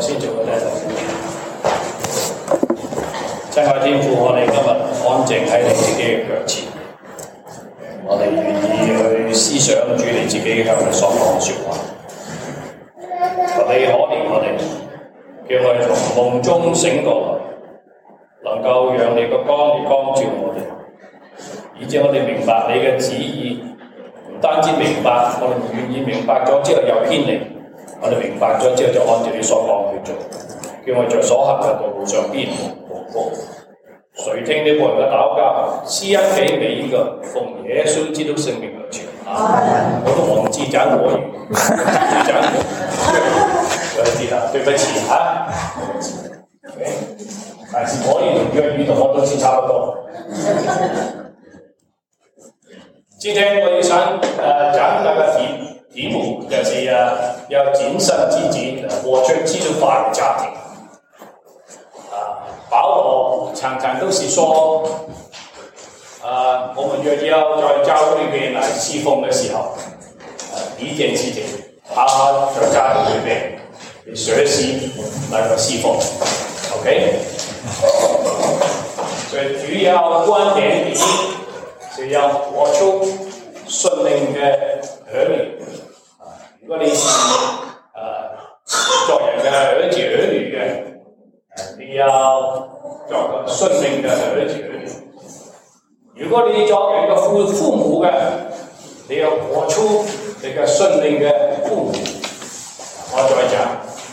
先做個咧，親愛天父，我哋今日安靜喺你自己嘅腳前，我哋願意去思想主你自己向我哋所講嘅説話。求你可憐我哋，叫我哋從夢中醒過來，能夠讓你嘅光照我哋，以致我哋明白你嘅旨意。唔單止明白，我哋願意明白咗之後有偏離。我哋明白咗之後就按照你所講去做，叫我在所行嘅道路上邊無過。垂聽你僕人嘅禱告，施恩俾每一個，奉耶穌基督聖名而求。我都忘記講國語，對不起啊。但是國語同粵語同我都是差不多。今天我想講那個題目就是要謹慎自己，活出基督化的家庭。保羅常常都是說，我們若要在教會裏面來侍奉的時候，第一件事情，他在家庭裏面學習那個侍奉 ，OK？ 所以主要觀點第一是要活出順命嘅兒女。如果你是作人嘅兒子兒女嘅，你要做個順命嘅兒子兒女。如果你作人嘅父母嘅，你要活出你嘅順命嘅父母。我再講，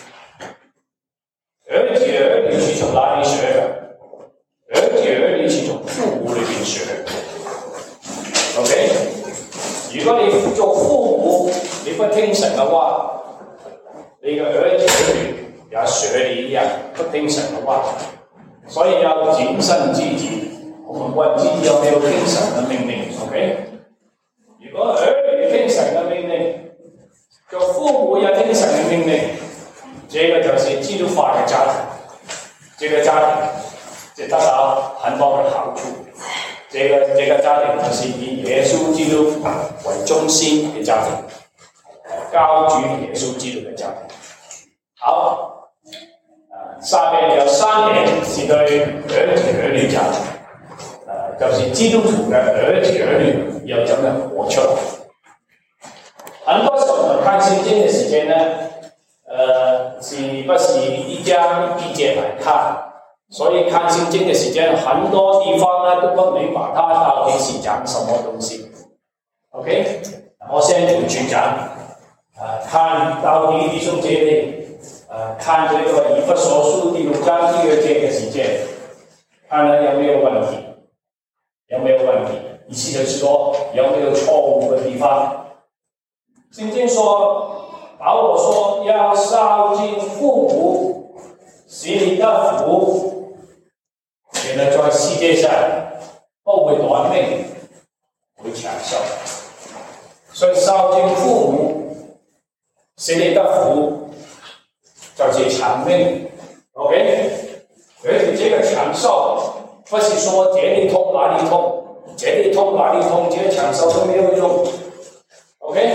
兒子兒女是從哪裡學嘅？兒子兒女是從父母裏面學嘅。OK？ 如果你做父母，你不聽神嘅話，你嘅兒子兒女也學你一樣不聽神嘅話，所以要謹慎自己。我們問自己有沒有聽神嘅命令 ？OK？ 如果兒女聽神嘅命令，做父母也聽神嘅命令，這個就是基督化嘅家庭。這個家庭就得到很多嘅好處。這個家庭就是以耶穌基督為中心嘅家庭，高舉耶穌基督嘅家庭。好，下面有3點是對兒子兒女講，就是基督徒嘅兒子兒女要怎樣活出來。很多時候我們看聖經嘅時間呢，是不是一章一節來看？所以看聖經的時間，很多地方呢都不明白它到底是講什麼東西。OK， 我先回去講，看到底弟兄姐妹，看這個以弗所書第6章第2節的時間，看了有沒有問題？有沒有問題？意思就是說有沒有錯誤的地方？聖經說，保羅說要孝敬父母，使你得福。原來在世界上不會短命，會長壽。所以孝敬父母，使你得福，就是長命。OK， 而且這個長壽不是說這裡痛哪裡痛，這裡痛哪裡痛，這個長壽都沒有用。OK，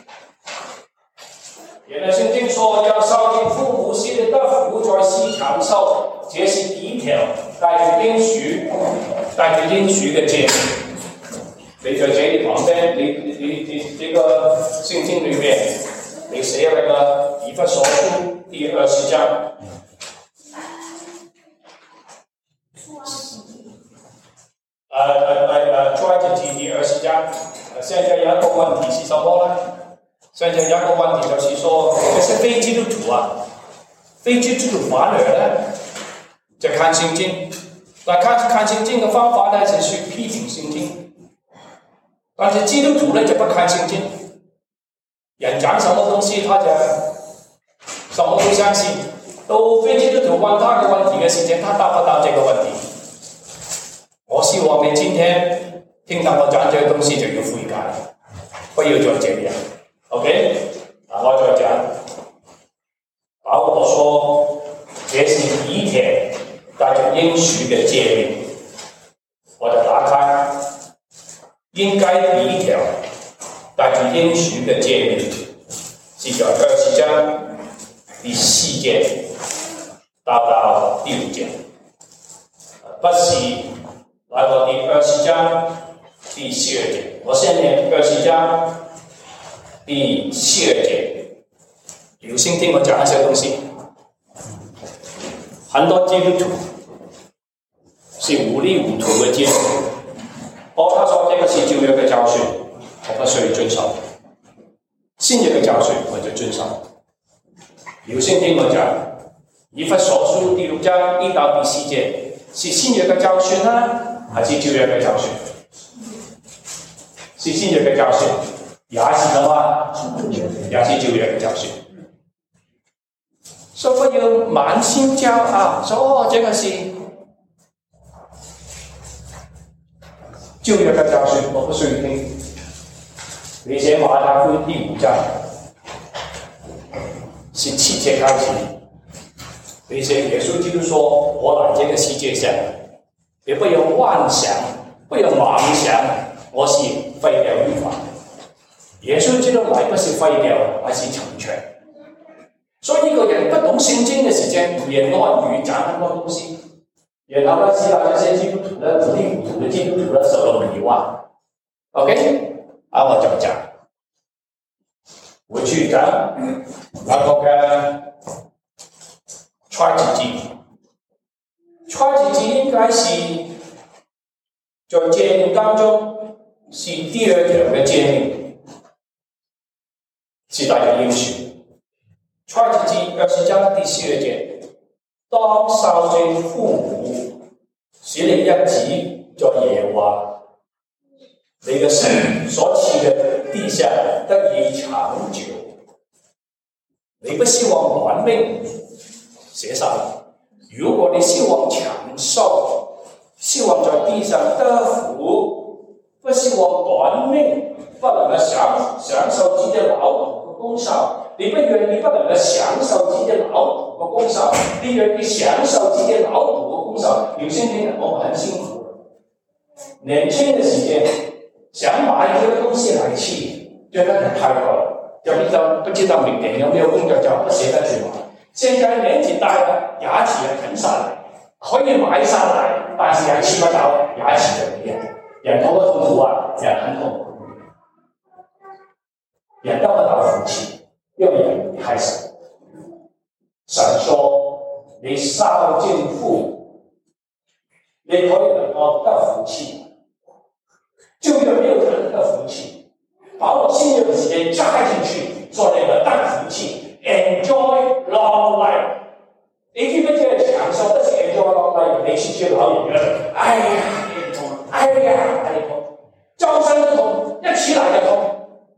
原來聖經說要孝敬父母，使你得福，在世長壽。這是第一條帶住應許嘅誡命。你在這裡旁邊，你這個聖經裏面，你寫那個以弗所書第20章。出埃及記第20章。現在有一個問題是什麼呢？現在有一個問題就是說，這些非基督徒非基督徒反而呢？就看聖經，但看聖經的方法呢，就是去批評聖經。但是基督徒呢，就不看聖經，人講什麼東西，他就什麼都相信。到非基督徒問他嘅問題嘅時間，他答不到這個問題。我希望你今天聽到我講這個東西就要悔改，不要再這樣。OK， 我再講，保羅說，這是第一條帶着應許嘅誡命，我就打開，應該第一條帶着應許嘅誡命，是在20章第4節。 到第5节，不是来到第20章第12节。我先念20章第12节，留心听我讲一些东西。很多基督徒是糊里糊涂的基督徒，他说这个是旧约的教训，我不需要遵守；新约的教训我就遵守。留心听我讲，以弗所书第6章1到第4节是新约的教训呢，还是旧约的教训？是新约的教训，也是什么？也是旧约的教训。所以不要满心骄傲，说这个是旧约的教训，我不需要听。你写马太福音第5章17节开始，你写耶稣基督说：“我来这个世界上，也不要妄想，不要妄想，我是废掉律法。”耶稣基督来不是废掉，而是成全。所以一个人不懂圣经的时间，胡言乱语，讲很多东西，然后呢，使到这些基督徒呢，糊里糊涂的基督徒呢，受了迷惑。OK， 我就讲，回去讲那个嘅创世纪，创世纪应该是在诫命当中是第2条嘅诫命，是大家应许。创世纪20章第12节，當孝敬父母，使你日子在耶和華你嘅神所賜嘅地上得以長久。你不希望短命，寫上。如果你希望長壽，希望在地上得福，不希望短命，不能夠享受自己勞苦嘅功效。你不願意不能夠享受自己勞苦嘅功效，你願意享受自己勞苦嘅功效。有些人我們很辛苦，年輕的時間想買一個東西來吃，覺得很太貴，就不知道明年有沒有工作就不捨得去買。現在年紀大了，牙齒也啃下來，可以買上來，但是還吃不到，牙齒就沒有。人多的痛苦啊，人很痛苦，人得不到福氣。因為人太神，神說你孝敬父母，你可以能夠得福氣，就有沒有人得福氣？把我新約的時間加進去，說你們得福氣 ，enjoy long life。你知唔知享受得是 enjoy long life？你去接老人家，哎呀，你痛，哎呀，你痛，周身都痛，一起來就痛。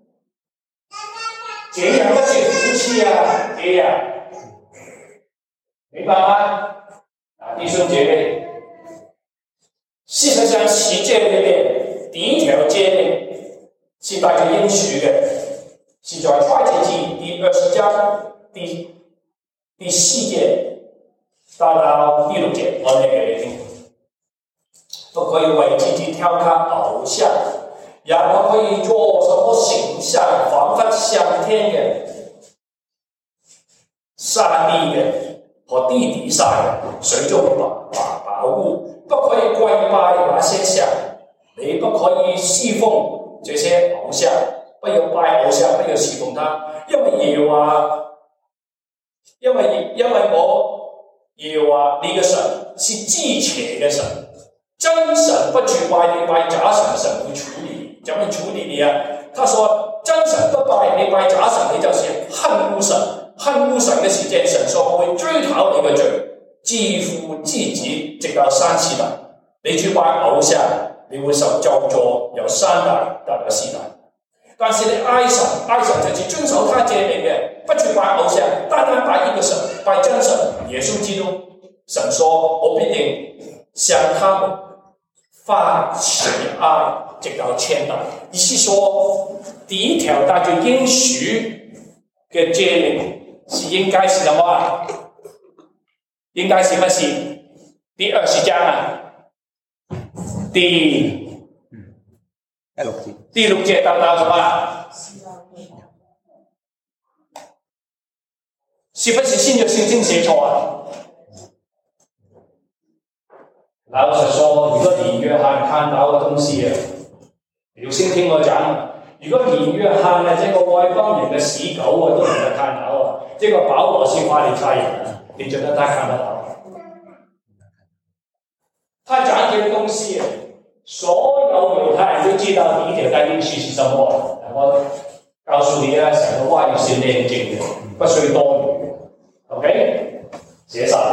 這樣不是福氣啊！這樣，明白嗎？弟兄姐妹，事實上十誡裏面第1條誡命是帶着應許嘅，是在創世記第20章第4節到第6節，我念給你聽。不可以為自己雕刻偶像。也不可以做什麼形象，彷彿上天嘅、山地嘅和地底下嘅水中寶物，不可以跪拜那些像，你不可以侍奉這些偶像，不要拜偶像，不要侍奉他，因為我耶和華你嘅神是至邪嘅神，真神不去拜你，拜假神，神會處理。怎麼處理你啊？他說真神不拜你，拜假神，你就是恨惡神。恨惡神嘅時間，神說我會追討你嘅罪，自父至子，直到3世代。你去拜偶像，你會受咒詛，由3代到4代。但是你愛神就是遵守他誡命嘅，不去拜偶像，單單拜一個神，拜真神耶穌基督。神說我必定向他們發慈愛，直到千代。意思說，第1條帶着應許嘅誡命是應該是什麼啊？應該是乜事？第20章啊，第6節到什麼？是不是新約聖經寫錯啊？ 老实说，如果你约翰看到的东西，留心听我讲。如果你约翰的这个外邦人的死狗都能够看到，这个保罗是法利赛人，你觉得他看得到？他讲这个东西，所有犹太人都知道第一条的应许是什么。我告诉你啊，成个话语是炼净的，不需要多余。OK， 写上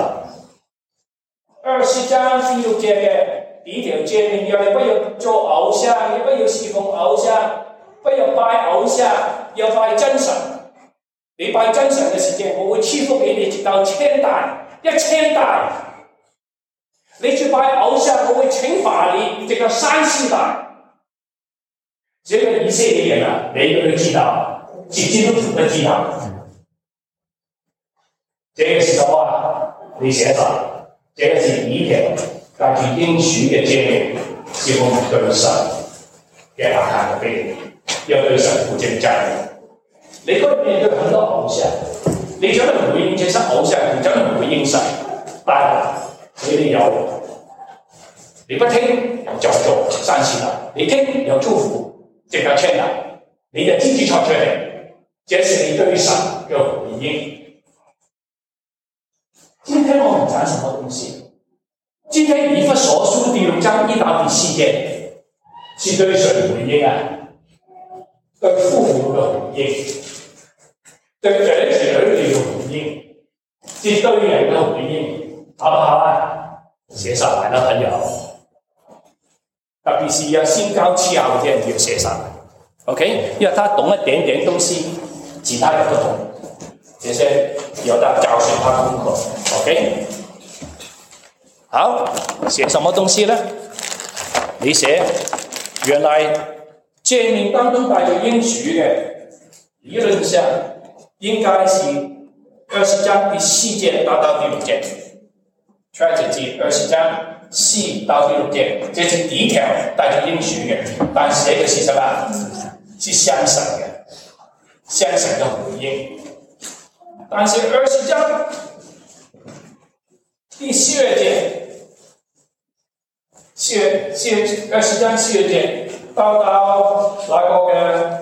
20章第6节嘅第一條诫命，要你不要做偶像，也不要侍奉偶像，不要拜偶像，要拜真神。你拜真神嘅時間，我會賜福給你直到1000代，1000代。你去拜偶像，我會懲罰你直到30代。這個以色列人啊，每個都知道，基督徒都知道。這個是什麼？你寫上。這個是第一條帶住應許嘅诫命，是我們對神嘅額下嘅俾你，要對神負正責。你可以面對很多偶像，你真係唔回應這些偶像，你真係唔回應神，但係你有，你不聽有咒詛30代，你聽有祝福直到1000代，你就自己創出嚟，這是你對神嘅回應。今天我們講什麼東西？今天以弗所書第6章1到第4節是對誰回應啊？對父母嘅回應，對兒子嘅回應，是對人嘅回應，好不好啊？寫上來啦，朋友。特別是要先交次後嘅人要寫上來 ，OK？ 因為他懂一點點東西，其他人不懂。這些有的教學他功課 ，OK？ 好，寫什麼東西呢？你寫原來誡命當中帶着應許嘅，理論上應該是20章第4節到第6節 ，strategy 20章4到第6節，這是第一條帶着應許嘅，但是這個是什麼？是相神嘅，相神嘅回應。但是20章第12節，20章12節到那個嘅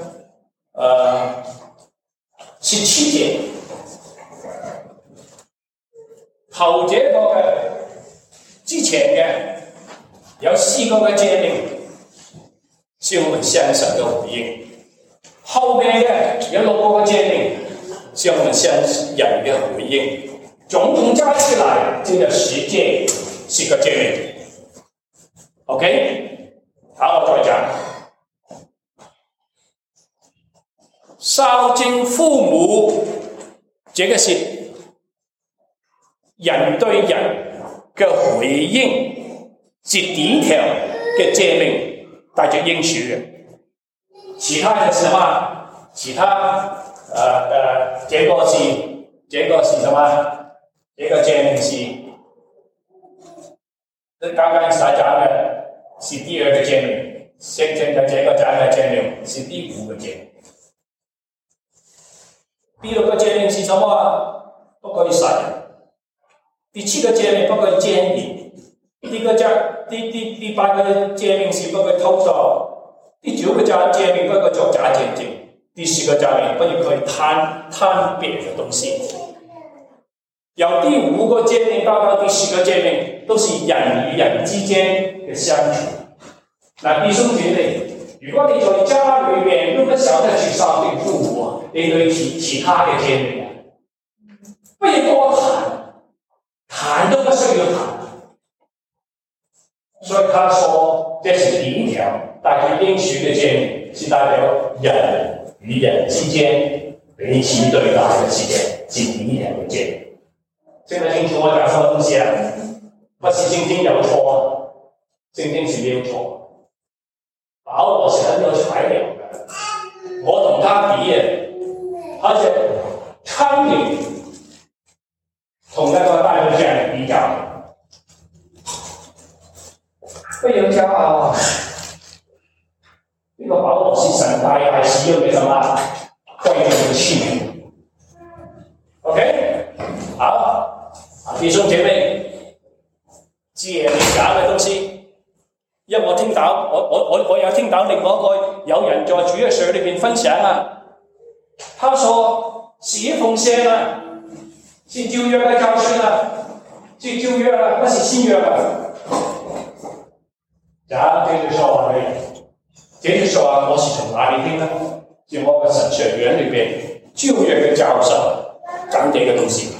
17節，頭這個嘅之前嘅有4個嘅誡命，是我們相神嘅回應；後面嘅有6個嘅誡命，是我們相人嘅回應。總共加起來，這個10誡10個誡命。OK， 好，我再講。孝敬父母，這個是人對人嘅回應，是第一條嘅誡命，帶着應許嘅。其他嘅是什麼？其他這個是什麼？這個誡命是剛剛才講嘅。是第2個誡命，現在的這個講的誡命是第5個誡命。第6個誡命是什麼？不可以殺人。第7個誡命不可以姦淫。第8個誡命是不可以偷盜。第9個誡命不可以作假見證。第10個誡命不可以貪別的東西。由第5個誡命到第10個誡命，都是人與人之間嘅相處。那弟兄姐妹，如果你在家裏面都不曉得去孝敬父母，你對其他嘅誡命不要多談都不需要談。所以他說，這是第1條帶着應許嘅誡命，是代表人與人之間彼此對待嘅事情，是第1條嘅誡命。聽得清楚我講什麼東西啊？不是聖經有錯啊，聖經是沒有錯。保羅是很有材料的，我同他比而且蒼蠅同那個大陸匠比較，不要驕傲啊！這個保羅是神大大使用嘅什麼？貴重嘅器皿。OK， 好。弟兄姐妹， 借你假嘅東西。因為我聽到我有聽到另外一個有人在主日學裏邊分享啊，他說十一奉獻啊，是舊約嘅教訓啊，是舊約啊，不是新約啊。假這句說話嘅，這句說話我是從哪裡聽呢？是我嘅神學院裏邊舊約嘅教授講這個東西。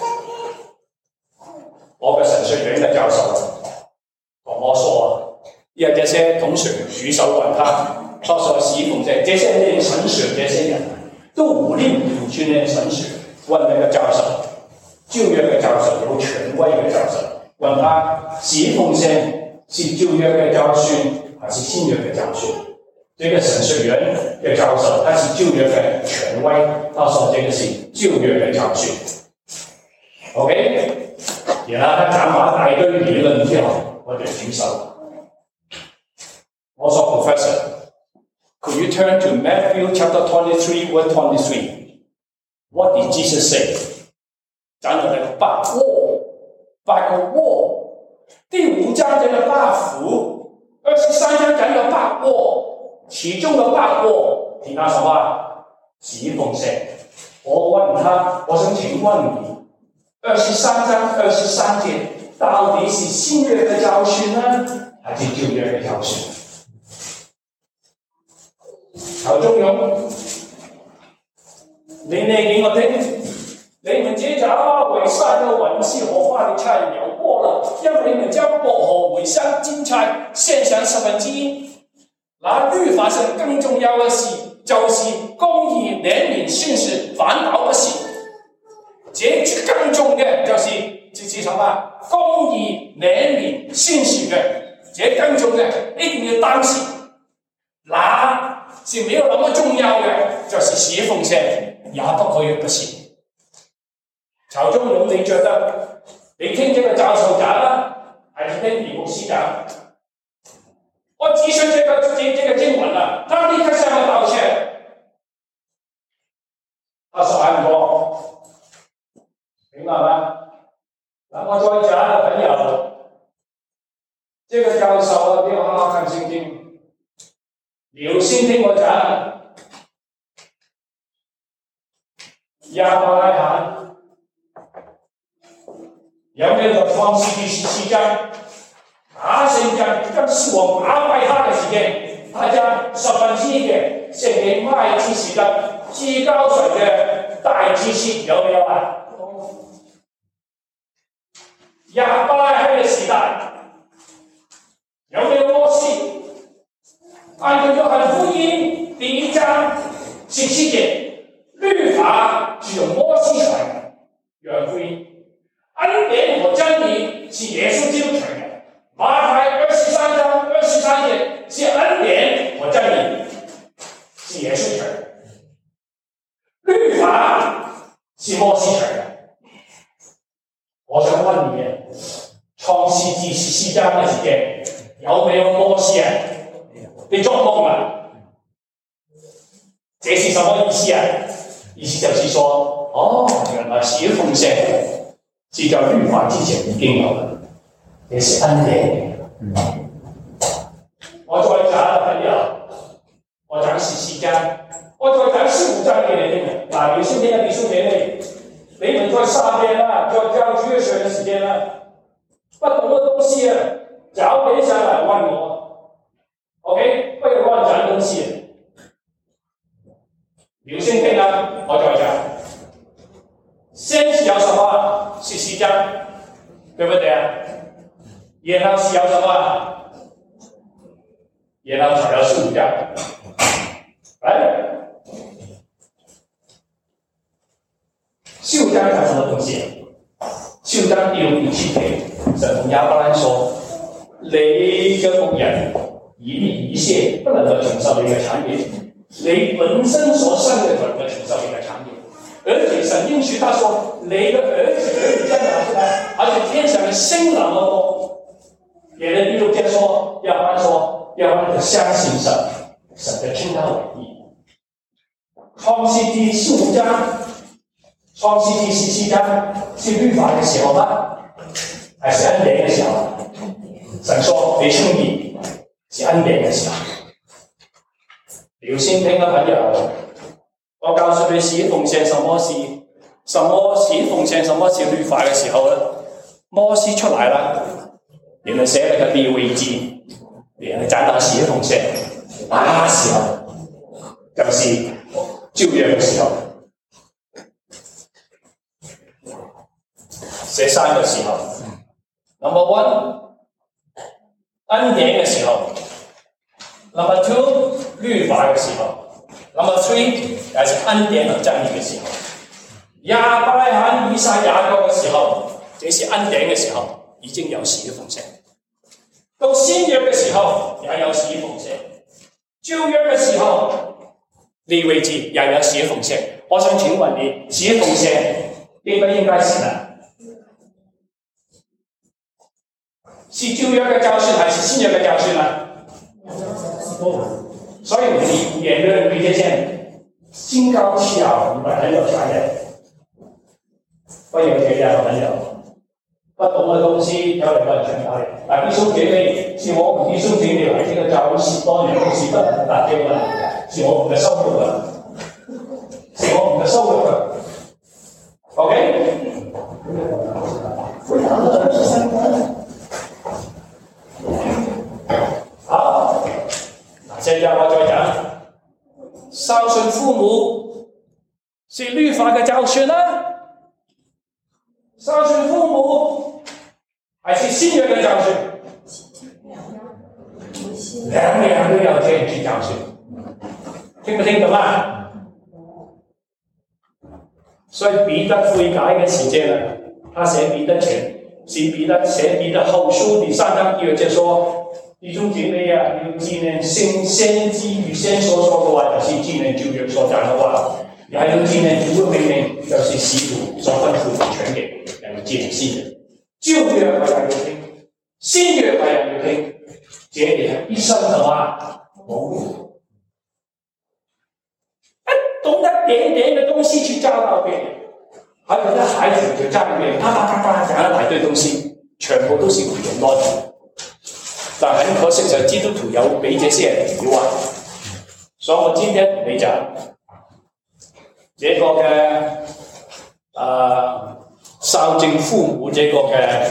我嘅神學院嘅教授同我說。因為這些同學舉手問他說十一奉獻，這些念神學這些人都無力不去念神學，問那個教授，舊約嘅教授有權威嘅教授，問他十一奉獻是舊約嘅教訓還是新約嘅教訓？這個神學院嘅教授他是舊約嘅權威，他說這個是舊約嘅教訓。OK， 然後他講完大堆理論之後，我就舉手。我說 Professor, could you turn to Matthew chapter 23, verse 23? What did Jesus say? 講到那個八個禍，第5章講到8福，23章講到8禍，其中的8禍提到什麼？十一奉獻。我問他，我想請問你，23章23節到底是新約的教訓呢，還是舊約的教訓？曹中勇，你念給我聽。你們這假為善的文士和法利賽人有禍了，因為你們將薄荷、茴香、芥菜獻上1/10。那律法上更重要的是，就是公義、憐憫、信實，反倒不行。這更重的就是什麼？公義、憐憫、信實的，這更重的一定要當心。那是沒有那麼重要的，就是十一奉獻，也不可以不行。曹中勇，你覺得你聽這個教授講啦，還是聽李牧師講？我指出這個經文啊，他立刻向我道歉。他說很多，明白嗎？那我再講朋友，這個教授啊，你要好好看聖經。留心聽我講，亞伯拉罕有沒有創世記17章？神講，這是我麻煩他的時間，他將1/10嘅獻給麥基洗德至高者的大祭司，有沒有啊？亞伯拉罕的時代有沒有摩西？按照約翰福音第1章17節，律法只有摩西傳的，約翰福音恩典和真理是耶穌基督傳的，馬太23章23節是恩典和真理是耶穌傳的，律法是摩西傳的。我想問你，創世記14章的時間有沒有摩西啊？你做夢了？這是什麼意思啊？意思就是說，原來十一奉獻是在律法之前已經有了，也是恩典。我再講朋友，我講14章，我再講15章給你聽。嗱，有些聽嘅弟兄姐妹，你們在上邊啊，在教主日學的時間啊，不懂的東西啊，找別上來問我。OK， 不要亂講東西。留心聽啊，我再講。先是有什麼？14章，對不對啊？然後是有什麼？然後才有15章。15章講什麼東西？15章第6、第7節，神同亞伯蘭說：你嘅僕人一粒一屑不能夠承受你嘅產業，你本身所生嘅不能夠承受你嘅產業。而且神應許他說：你的兒子將拿出來，而且天上的星那麼多。也能第6節說，亞伯蘭說，亞伯蘭就相信神，神就稱他為義。創世記15章，創世記17章是律法嘅時候嗎？還是恩典嘅時候？ 神說你稱義是恩典嘅時候。留心聽嘅朋友，我告訴你，十一奉獻什麼是十一奉獻什麼是律法嘅時候呢？摩西出來了，原來寫了個利未記，原來講到十一奉獻，那時候就是舊約嘅時候。這三個時候 ，Number one， 恩典嘅時候 ；Number two， 律法嘅時候 ；Number three， 也是恩典和真理嘅時候。亞伯拉罕、以撒、雅各嘅時候，這是恩典嘅時候，已經有十一奉獻。到新約嘅時候，也有十一奉獻；舊約嘅時候，利未記也有十一奉獻。我想請問你，十一奉獻應不應該是呢？是舊約嘅教訓還是新約嘅教訓呢？所以你演的你這些心高氣傲，你們很有才的，不有學養的朋友，不懂的東西要嚟問全教練。嗱，弟兄姐妹，是我們弟兄姐妹來這個教會10多年，是不能打電話，是我們的收入啊，是我們的收入啊。OK？ 好，現在我再講，孝順父母是律法嘅教訓啦，孝順父母還是新約嘅教訓？兩樣都要聽去教訓，聽不聽懂啊？所以彼得悔改嘅時間呢，他寫彼得前，是彼得寫彼得後書第3章1節說。弟兄姐妹啊，要紀念先知預先所說嘅話，就是紀念舊約所講嘅話；你還要紀念主嘅命令，就是使徒所吩咐嘅權柄，要紀念新約。舊約我也要聽，新約我也要聽，這裡一生嘅話冇路。懂得點點嘅東西去教導別人，還有啲孩子就教別人，啪啪啪啪講一大堆東西，全部都是胡言亂語。但很可惜就基督徒有俾這些人以外，所以我今天同你講，這個嘅孝敬父母這個嘅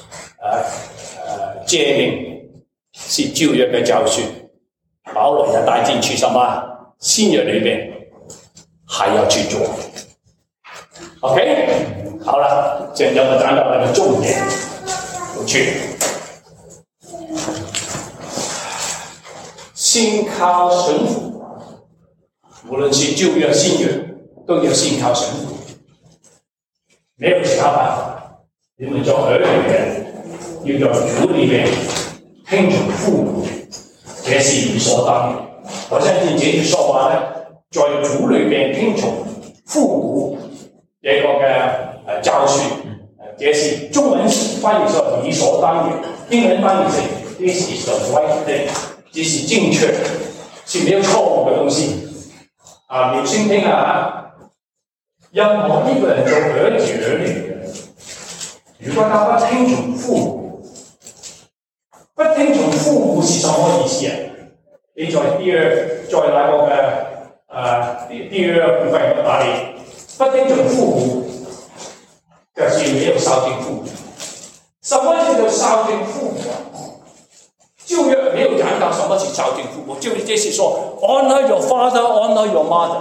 誡命是舊約嘅教訓，保羅也帶進去什麼新約裏邊還要去做。OK， 好了，現在我講到那個重點，有趣。信靠神父，無論是舊約、新約，都要信靠神父，沒有其他辦法。你們做兒女嘅，要在主裏面聽從父母，這是理所當然。我相信這句說話呢，在主裏面聽從父母這個嘅教訓，這是中文翻譯說理所當然，英文翻譯成 This is the right thing。這是正確，是沒有錯誤嘅東西。啊，留心聽啊！任何一個人做兒女嘅，如果他不聽從父母，不聽從父母是什麼意思啊？你在那個嘅第二部分哪裡？不聽從父母，就是沒有孝敬父母。什麼叫做孝敬父母啊？舊約沒有講到什麼是孝敬父母，就是說 honor your father, honor your mother.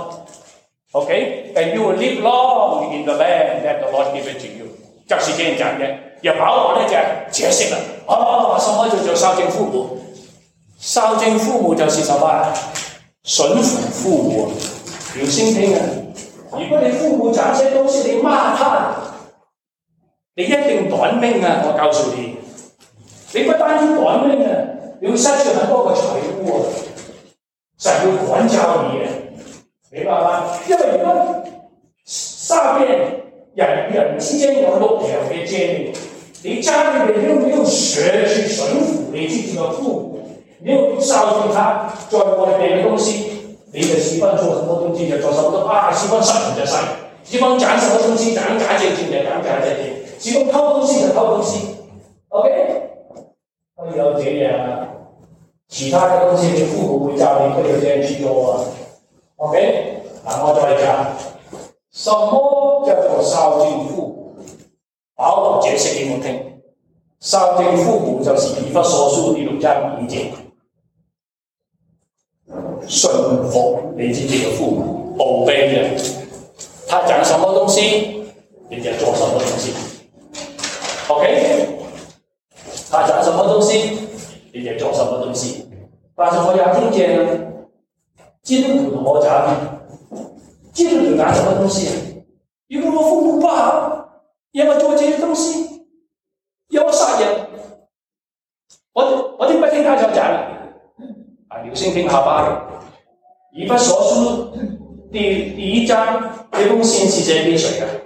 Okay, and you will live long in the land that the Lord given to you. 就是這樣講嘅。而保羅呢就解釋了，什麼叫做孝敬父母？孝敬父母就是什麼？順服父母。留心聽啊！如果你父母講些東西，你罵他，你一定短命啊！我告訴你，你不單止短命啊！你會失去很多個財富啊！神會管教你嘅，明白嗎？因為如果下面人之間有6條嘅誡命，你家裏面又沒有學去順服你自己的父母，沒有孝敬他，在外面嘅東西，你就喜歡做什麼東西就做什麼，喜歡殺人就殺人，喜歡講什麼東西講假正經就講假正經，喜歡偷東西就偷東西 ，OK？ 会有这样其他的东西你父母会教你会有这样去做OK， 然后再讲什么叫做孝敬父母？保罗解释给我听，孝敬父母就是以弗所书第6章5节，顺服你自己的父母，obey them，他讲什么东西，你就做什么东西。OK， 他讲什么东西，你就做什么东西。但是我要听见呢，基督徒同我讲，基督徒拿什么东西？如果我父母不好，要我做这些东西，要我杀人，我就不听他所讲了。留心听好吧。以弗所书第1章这封信是写给谁的？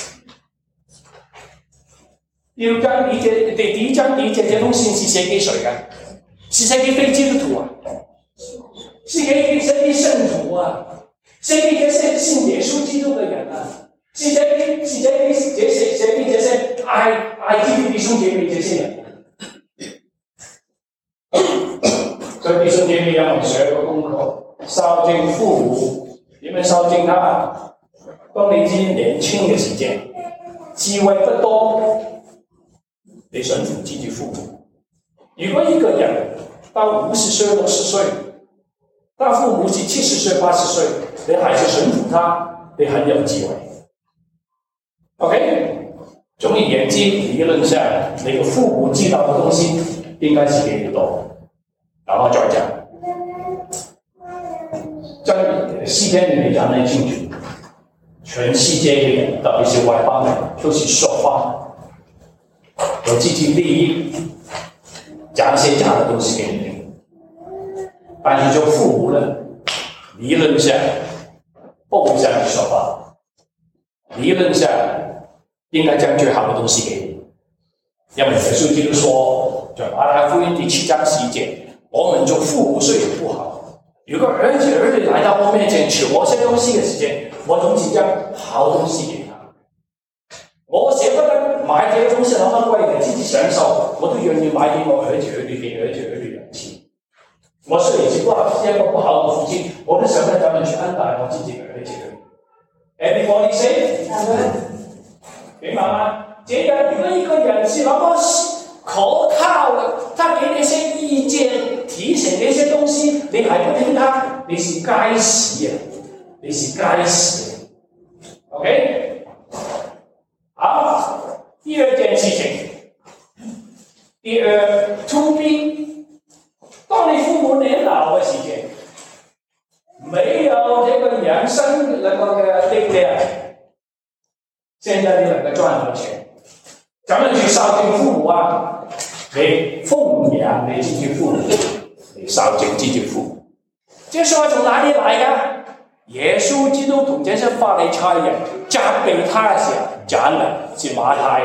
第1章第1节这封信是写给谁的？是写给非基督徒啊，是写给圣徒啊，写给这些信耶稣基督的人啊，是写给这些爱基督弟兄姐妹这些人。所以弟兄姐妹让我们学个功课，孝敬父母，你们孝敬他。当你自己年轻的时间，机会不多，你顺服自己父母。如果一个人到50岁、60岁，但父母是70岁、80岁，你还是顺服他，你很有机会。OK， 总而言之，理论上你的父母知道的东西应该是比你多。然后再讲，在西天里面讲得清楚，全世界的人，特别是外邦人，都是说话，有自己利益，讲一些假的东西给你听。但是做父母呢，理论上不会这样说话，理论上应该将最好的东西给你。因为耶稣基督说，在马太福音第7章11节。我们做父母虽然不好，如果儿女来到我面前求我些东西的时间，我总是将好东西给他。我舍不得买这些东西那么贵的自己享受，我都愿意买给我儿女给儿女人吃。我虽然是一个不好的父亲，我都舍不得他们去安排我自己的儿女。Everybody say， 明白吗？这样如果一个人是那么可靠的，他给你一些意见、提醒那些东西，你还不听他，你是该死啊！你是该死。OK， 好，第二件事情，第二 ，to be， 当你父母年老的时间，没有这个养生的那个力量，现在你能够赚到钱。咱们去孝敬父母啊，你奉养你自己父母，你孝敬自己父母。这说话从哪里来的？耶稣基督同这些法利赛人责备他的时候讲的是马太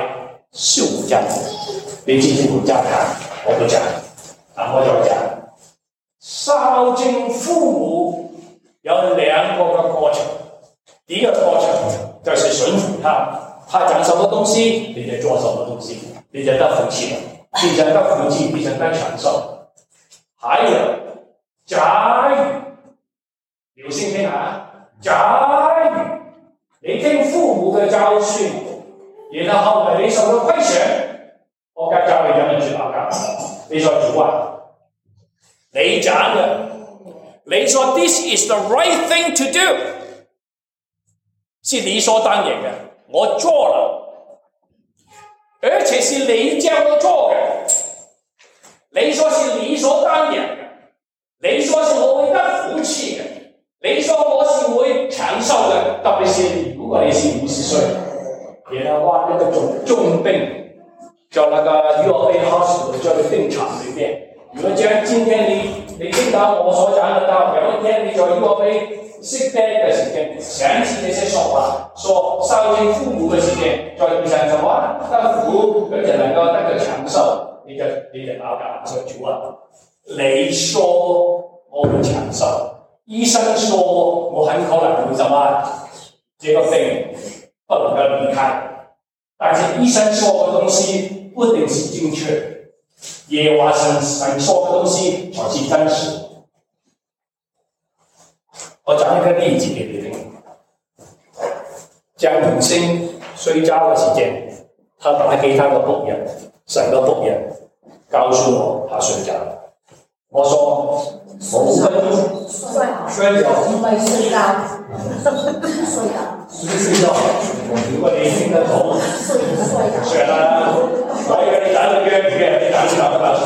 15章，你自己回家看，我不讲，然后就讲孝敬父母有2个过程。第一个过程就是顺服他。他讲什么东西，你就做什么东西，你就得福气了，你就得福气，你就得享受。还有假语，留心听啊，假语，你听父母的教训，然後後來你受到虧損，我該教你怎樣去禱告。你說主啊，你講的，你說 this is the right thing to do， 是理所當然的。我做了，而且是你叫我做的。你说是理所当然的，你说是我会得福气的，你说我是会长寿的。特别是如果你是50岁，然后患那个重病，在那个UOB hospital 在病床里面。如果今天你听到我所讲的道，有一天你在UOB sick day 的时间，想起那些说话，说孝敬父母的时间，在你想什么？得福，而且能够得个长寿，你就禱告說主啊，你說我會長壽，醫生說我很可能會什麼？這個病不能夠離開，但是醫生說的東西不一定是正確。 耶和华神说的东西才是真实。我讲一个例子给你听。江永兴睡觉的时间，他打给他的仆人，神的仆人告诉我他睡觉了。我说5分钟，睡觉， 没睡觉，睡觉， 如果你听得懂，睡了，我以为你打了约，你打去哪个老师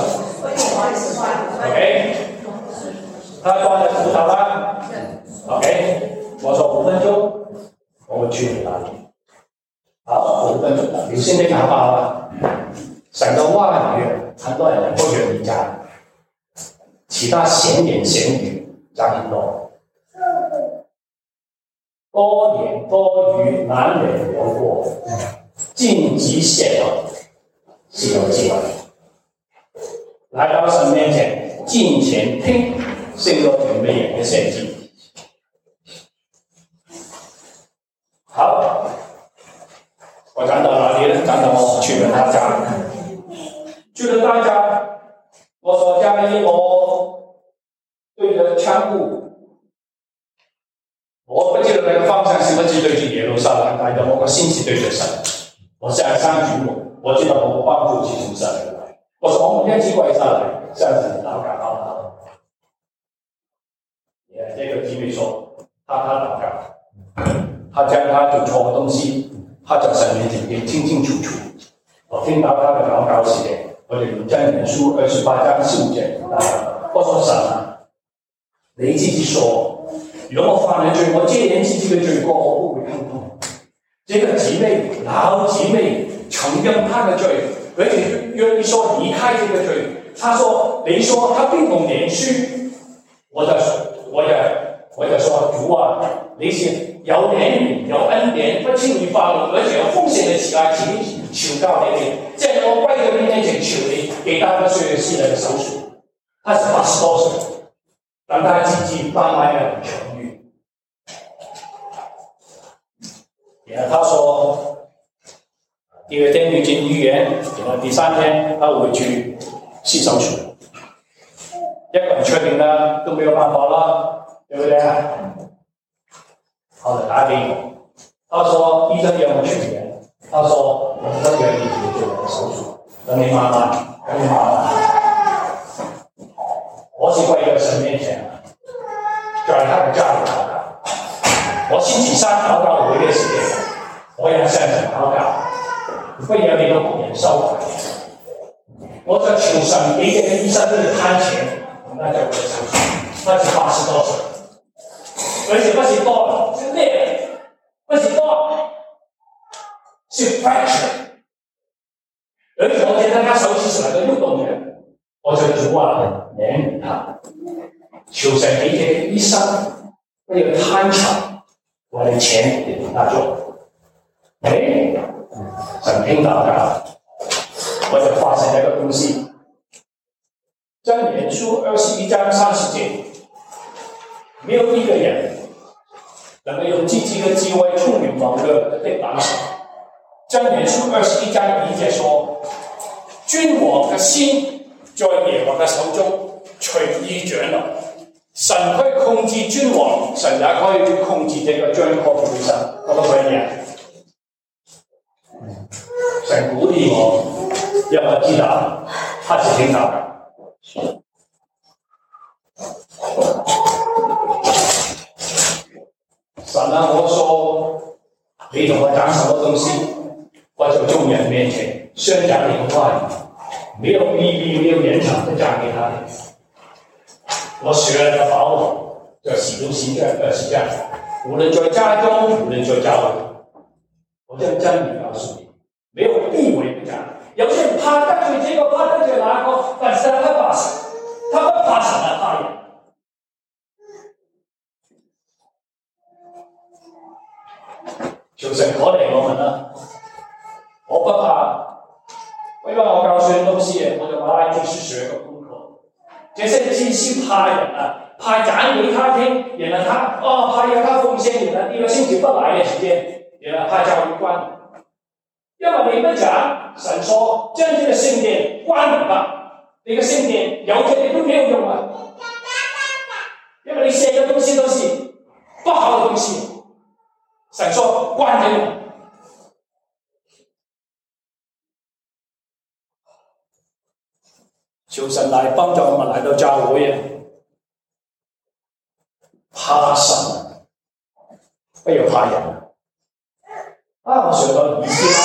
？OK， 他关了辅导班 ，OK， 我说5分钟，我会去你那里。好，5分钟，你现在拿包了，神的话语很多人能够远离家，其他闲言闲语讲很多。多言多语难免有过，荆棘陷了是有机会。来到神面前，敬前听，胜过准备人的献祭。好，我讲到哪里了？讲到我去了他家，去了他家，我说家里我对着窗户。我不记得那个方向是不是对着耶路撒冷，但是我个心是对着神。我向上举目，我知道我帮助是从神来。我说我每天跪下来向神祷告。这个姊妹说，他祷告，他将他做错的东西，他在神面前清清楚楚。我听到他的祷告时间，我就用箴言书28章15节祷告。我说神啊，你自己说。如果我犯了罪，我接连自己的罪过，我不会痛痛。这个姊妹，老姊妹承认她的罪，而且愿意说离开这个罪。她说：“你说她并无连续。”我就说主啊，你是有怜悯、有恩典、不轻易发怒，而且有奉献的慈爱，请你求告你。在我跪在你面前求你，给他们岁月系的手术。他是80多岁，让他自己慢慢的痊愈。然后他说，第2天已经预言，然后第3天他回去洗手术。一个人确定了都没有办法了，对不对？好的，打给我。他说医生让我去年，他说我们这边已经做了手术，等你慢慢。我是跪在神面前，在他的家里祷告。我星期3禱告會嘅時間，我也向神禱告，不要你個僕人收回。我在求神給這個醫生這個攤錢，那就我的手術，那是80多歲，而且不是多了，是裂了，不是多，是 fracture。而且我覺得他手指是那個運動員。我就主啊，憐憫他，求神給這個醫生不要貪財，我的錢也給他做。神聽禱告，我就發現一個東西，箴言書21章30節，沒有一個人能夠用自己的智慧聰明網絡的對擋神。箴言書21章1節說，君王的心在耶和華嘅手中隨意轉流，神可以控制君王，神也可以控制這個張國本身，可唔可以啊？神鼓勵我，讓我知道他是聽到的。神啊，我說你同我講什麼東西，我就眾人面前宣講你的話語。沒有秘密，沒有隱藏的講給他。我學了保羅，在使徒行傳20章，無論在家中，無論在教會，我將真理告訴你，沒有避諱不講。有些人怕得罪這個，怕得罪那個，但是他不怕神，他不怕神啊，怕人。求神可憐我們啊！我不怕。因為我教書東西，我就把它就是學個功課。這些知識怕人啊，怕講給他聽，然後怕要他奉獻，然後一個星期不來的時間，然後怕教育關門。因為你不講，神說將這個聖殿關門吧， 你嘅聖殿有嘅你都沒有用啊，因為你寫嘅東西都是不好嘅東西。神說關起門。求神來幫助我們來到教會啊！怕神，不要怕人啊！我想到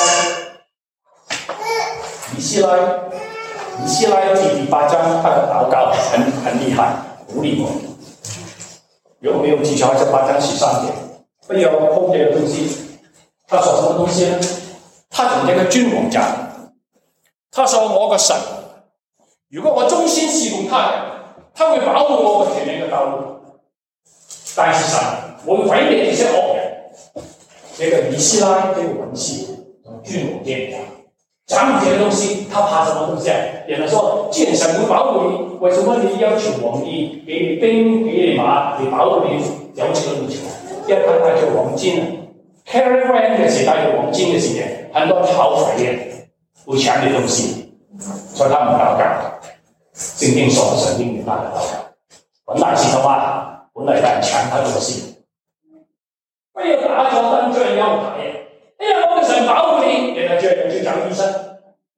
以斯拉第8章，他的禱告很厲害，鼓勵我。如果沒有記錯，是8章13節，不要碰這個東西。他說什麼東西呢？他同這個君王講，他說我個神。如果我忠心侍奉他會保護我個前面嘅道路。但是神會毀滅這些惡人。這個以斯拉這個文士同君王講這個東西，他怕什麼東西啊？人家說，既然神會保護你，為什麼你要求皇帝給你兵、給你馬，你保護你有這個路程？因為他帶着黃金啊 ，caravan 嘅時帶着黃金嘅時間，很多逃匪嘅會搶你東西，所以他唔禱告。聖經說神應允他的禱告，本來是什麼？本來有人搶他東西，不要打咗燈將腰牌。哎呀，我嘅神保護你，然後這人去找醫生。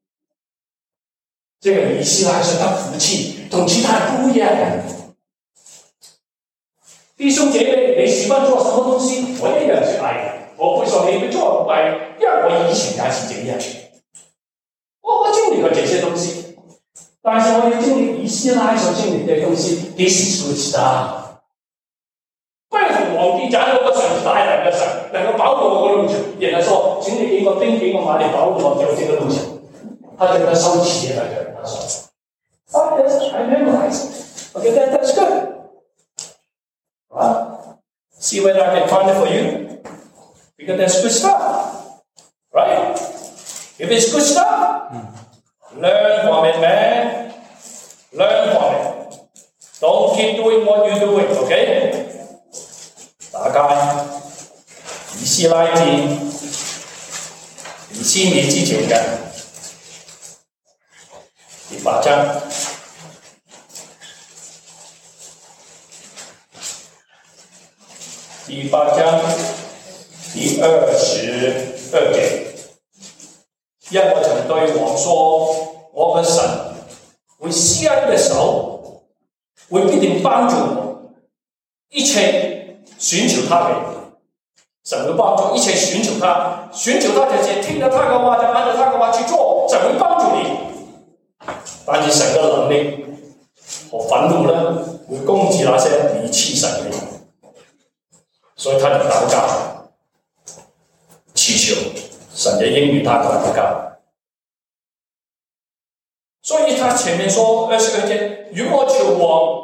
這個以斯拉說他服氣，同其他人不一樣。弟兄姐妹，你喜歡做什麼東西，我一樣去愛。我不說你不做不愛，因為我以前也是這樣。我經歷過這些東西，但是我要經歷以斯拉所經歷的東西 ，This is good stuff。不要同皇帝講我個神大能嘅神，能夠保護我個路程。人家說：請你給我兵，給我馬嚟保護我走這個路程。他覺得收起嚟嘅，他說：Oh yes, I memorize. Okay, that's good. See whether I can find it for you, because that's good stuff, right? If it's good stuff, learn from it, man. Learn from it. Don't keep doing what you're doing, okay? 打開以斯拉記2000年之前嘅第8章，第8章第22節，因我曾對王說，我嘅神會施恩嘅手，會必定幫助我，一切尋求他嘅，神會幫助一切尋求他，尋求他就聽了他嘅話，就按照他嘅話去做，神會幫助你。但是神嘅能力和憤怒呢，會攻擊那些離棄神嘅人，所以他就禱告，祈求神就應允他嘅禱告。所以他前面說22節，如果求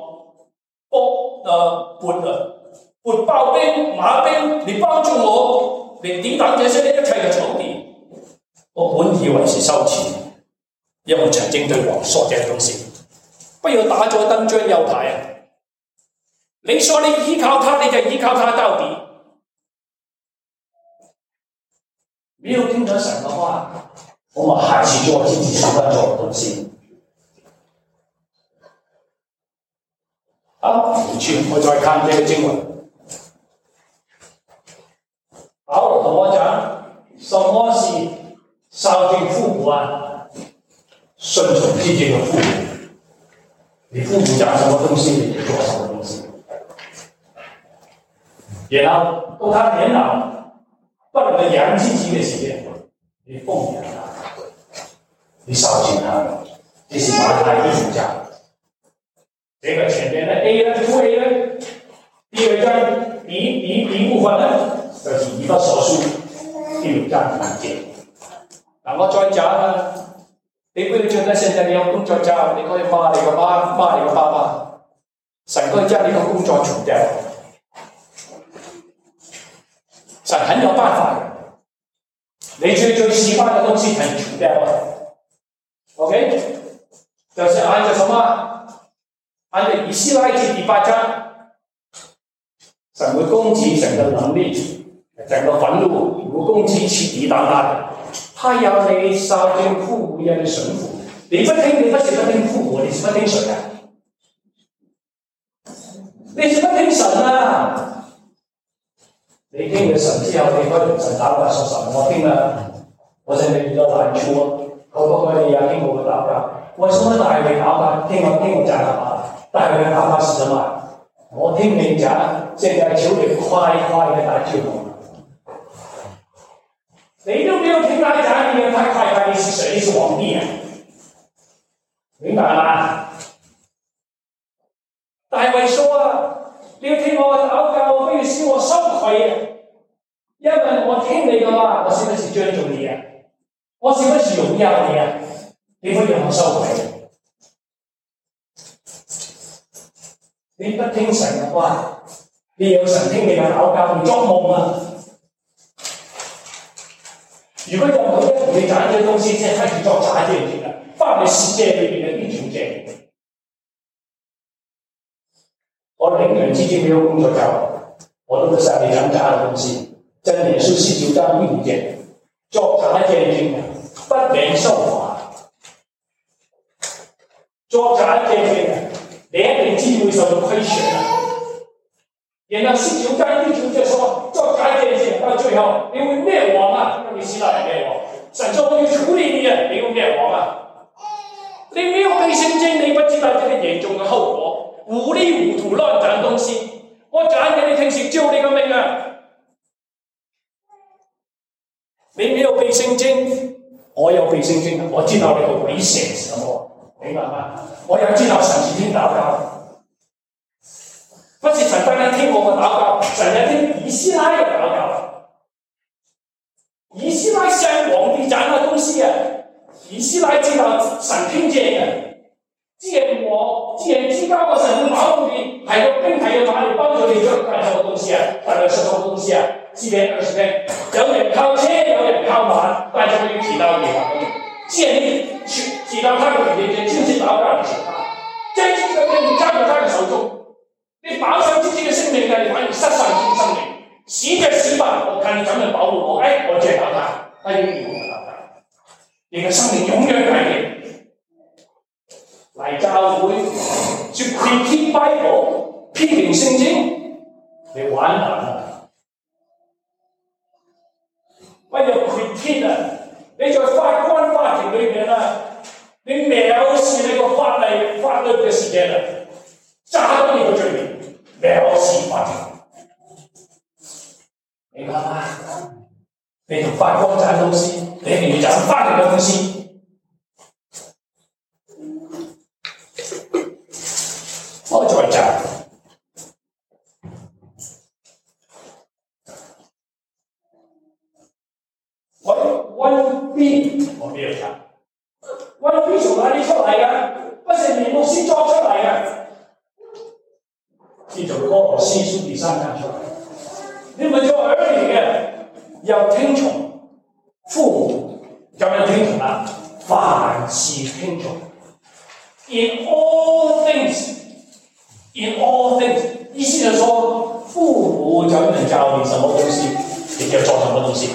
王撥炮兵、馬兵，你幫助我，你抵擋這些一切嘅仇敵。我本以為是羞恥，因為我曾經對王說這東西，不要打咗燈將右牌啊！你說你依靠他，你就依靠他到底。沒有聽得神的話，我們還是做自己喜歡做的東西。好，我再看這個經文。保羅同我講，什麼是孝敬父母啊？順從自己的父母。你父母講什麼東西，你就做什麼東西。然後到他年老不能夠養自己的時間，你奉養他，你孝敬他，這是馬太藝術家。這個前面的 A 呢，2A 呢，第2章B部分呢，就是以弗所書第6章5節。嗱，我再講啦，你不要覺得現在你有工作之後，你可以罵你個媽，罵你個爸爸，神可以將你個工作除掉，神很有辦法嘅。你最喜歡的東西可以除掉啊 ，OK？ 就是按照什麼？按照以斯拉記第8章，神會攻擊神的能力，整個憤怒會攻擊去抵擋他的。他要你孝敬父母，要你順服， 你不聽，你不是不聽父母，你是不聽誰啊？你是不聽神啊？你聽咗神之後，你可以同神禱告說神，我聽啦，我真係遇到難處啊！可不可以聽我嘅禱告？為什麼大衛禱告？聽我講啊！大衛嘅禱告是什麼？我聽你講，現在求你快快的來救我。你都沒有聽他講，你太快，你是誰？你是皇帝啊？明白嗎？大衛說啊，你要聽我嘅禱告，我不要使我羞愧啊！因為我聽你嘅話，我是不是尊重你啊？我是不是榮耀你啊？你不讓我羞愧。你不聽神嘅話，你有神聽你嘅禱告，你作夢啊！如果任何一同你講嘅東西，即係開始作假見證啦，放喺世界裏邊嘅地球界。我0年之前沒有工作做，我都不向你講假嘅東西。真理書19章6節，作假見證嘅不免受罰。作假見證嘅，你一定知會受到虧損啊！然後19章1、9節說，作假見證到最後你會滅亡啊！你希臘人滅亡，神說我要處理你啊！你會滅亡啊！你沒有背聖經，你不知道這個嚴重的後果，糊裡糊塗亂講東西。我講給你聽是救你個命啊！你沒有背聖經，我有背聖經，我知道你個危險是什麼，明白嗎？我也知道神是聽禱告，不是神單單聽我嘅禱告，神也聽以斯拉嘅禱告。以斯拉向皇帝講嘅東西啊，以斯拉知道神聽見嘅。既然知道個神會保護你，還有兵還有馬力幫助你，就幹什麼東西啊？幹了什麼東西啊？7天20天，有人靠車，有人靠馬，但是會提到你啊！既然你去提到他的面前，就是禱告你求他，將這個命交在他的手中，你保守自己的生命嘅，你反而失喪自己生命。死就死吧，我看你怎麼保護我，我接到他，他永遠不會到他，你的生命永遠改變。來教會去 critique Bible 批評聖經，你玩完了。乜嘢 critique啊？你在法官法庭裏面啊，你藐視那個法律嘅世界啦，揸到你個罪名，藐視法庭，明白嗎？你同法官講東西，你一定要講法律嘅東西。我再講，1B 我沒有講，1B 從哪裡出來的？不是你牧師作出來的，是從歌羅西書第3章出來的。你們做兒女嘅要聽從父母，怎樣聽從啊？凡事聽從 ，in all things。In all things， 意思就是說，父母怎樣教你什麼東西，你就做什麼東西，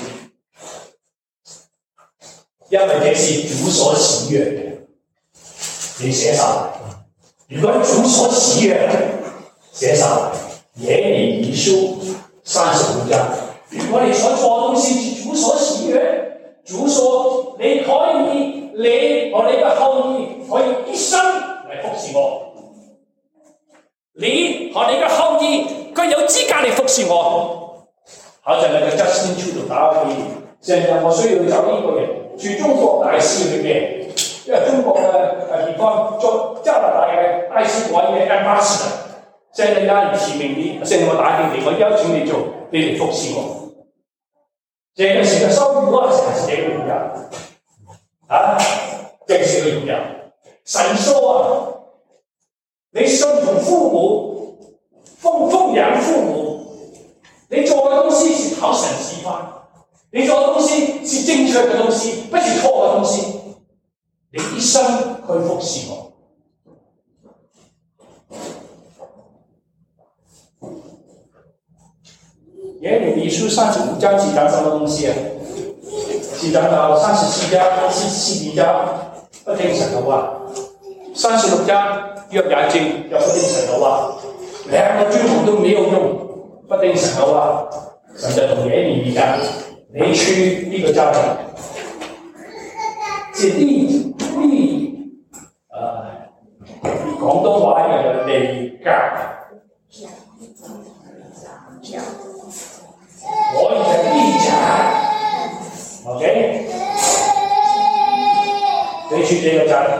因為這是主所喜悅的，你寫上來。如果主所喜悅的，寫上來。耶利米書35章，如果你所做的東西是主所喜悅，主說你可以，你和你的後裔可以一生來服侍我。你和你嘅後裔，佢有資格嚟服侍我。好像那個 Justin Trudeau 打個比喻，現在我需要找一個人去中國大使裏面，因為中國嘅地方做加拿大嘅大使館嘅 ambassador， 現在要你提名你，現在我打給你，我邀請你做，你嚟服侍我。這個是個收入啊，還是這個榮耀？啊，這是個榮耀。神說啊。你順從父母，奉養父母，你做嘅東西是討神喜歡，你做嘅東西是正確嘅東西，不是錯嘅東西，你一生去服侍我。耶利米書35章幾章什麼東西啊？幾章到34章、47章。 不聽神嘅話。36章約也正又不聽神嘅話，兩個君王都沒有用，不聽神嘅話，神就同耶利米講：你去呢個家庭，即廣東話嘅離家。我已經立家 ，OK， 你去這個家庭，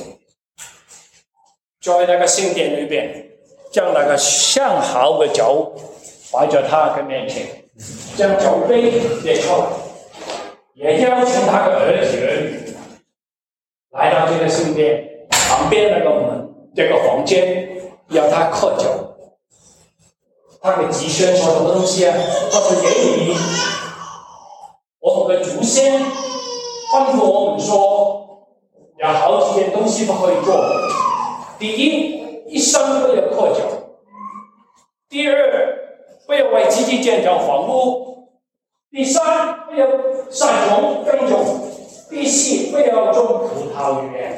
在那個聖殿裏邊，將那個上好的酒擺在他的面前，將酒杯列出來，也邀請他的兒子兒女來到這個聖殿旁邊那個門，這個房間，要他喝酒。他給子孫說什麼東西啊？他說耶利米，我們的祖先吩咐我們說，有好幾件東西不可以做。第一，一生不要喝酒；第二，不要為自己建造房屋；第三，不要擅長耕種；第四，不要種葡萄園。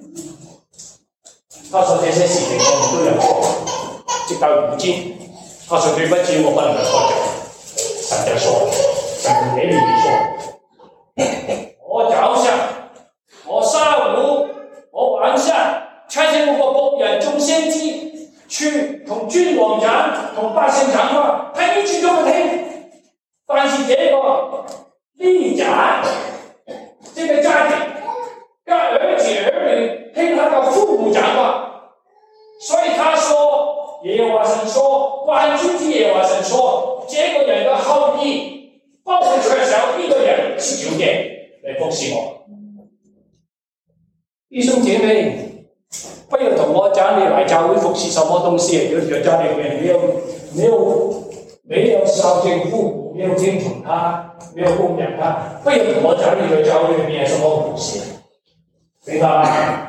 他說這些事情我們都要做，直到如今。他說對不起，我不能夠喝酒。神就說，神同耶利米說，我早上、我下午、我晚上差遣我的僕人眾先知去同君王講、同百姓講話，他一句都不聽。但是這個立家，這個家庭跟兒子兒女聽他的父母講話，所以他說。耶和華神說，萬軍之耶和華神說，這個人的後裔不會缺少一個人是酒店來服侍我。弟兄姐妹，不要同我講你來教會服侍什麼東西，有人家裏面沒有孝敬父母，沒有聽從他，沒有供養他，不要同我講你的教會裏面什麼東西，明白嗎？